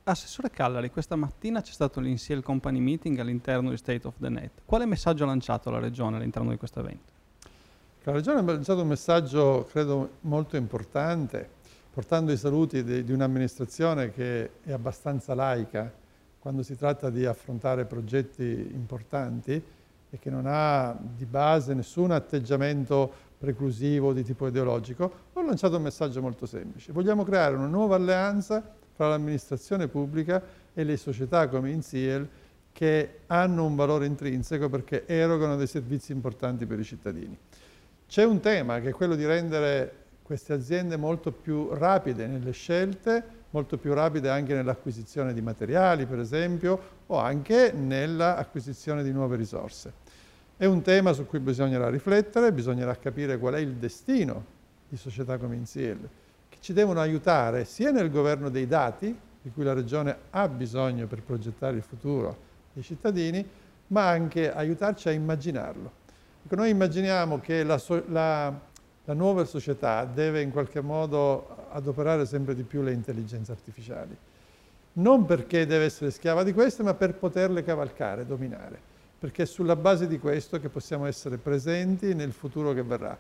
Assessore Callari, questa mattina c'è stato l'Insiel Company Meeting all'interno di State of the Net. Quale messaggio ha lanciato la Regione all'interno di questo evento? La Regione ha lanciato un messaggio, credo, molto importante, portando i saluti di un'amministrazione che è abbastanza laica quando si tratta di affrontare progetti importanti e che non ha di base nessun atteggiamento preclusivo di tipo ideologico. Ho lanciato un messaggio molto semplice. Vogliamo creare una nuova alleanza fra l'amministrazione pubblica e le società come Insiel che hanno un valore intrinseco perché erogano dei servizi importanti per i cittadini. C'è un tema che è quello di rendere queste aziende molto più rapide nelle scelte, molto più rapide anche nell'acquisizione di materiali, per esempio, o anche nell'acquisizione di nuove risorse. È un tema su cui bisognerà riflettere, bisognerà capire qual è il destino di società come Insiel, che ci devono aiutare sia nel governo dei dati, di cui la Regione ha bisogno per progettare il futuro dei cittadini, ma anche aiutarci a immaginarlo. Noi immaginiamo che la nuova società deve in qualche modo adoperare sempre di più le intelligenze artificiali, non perché deve essere schiava di queste, ma per poterle cavalcare, dominare, perché è sulla base di questo che possiamo essere presenti nel futuro che verrà.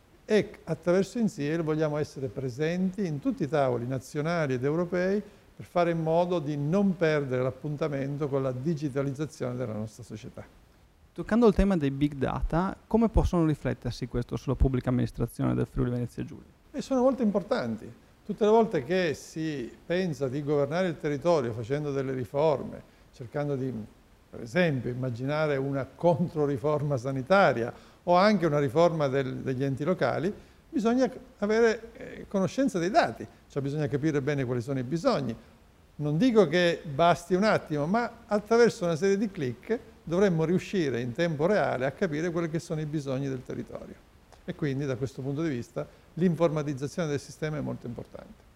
E attraverso Insiel vogliamo essere presenti in tutti i tavoli nazionali ed europei per fare in modo di non perdere l'appuntamento con la digitalizzazione della nostra società. Toccando il tema dei big data, come possono riflettersi questo sulla pubblica amministrazione del Friuli Venezia Giulia? E sono molto importanti. Tutte le volte che si pensa di governare il territorio facendo delle riforme, cercando di, per esempio, immaginare una controriforma sanitaria o anche una riforma degli enti locali, bisogna avere conoscenza dei dati, cioè bisogna capire bene quali sono i bisogni. Non dico che basti un attimo, ma attraverso una serie di click dovremmo riuscire in tempo reale a capire quelli che sono i bisogni del territorio. E quindi da questo punto di vista l'informatizzazione del sistema è molto importante.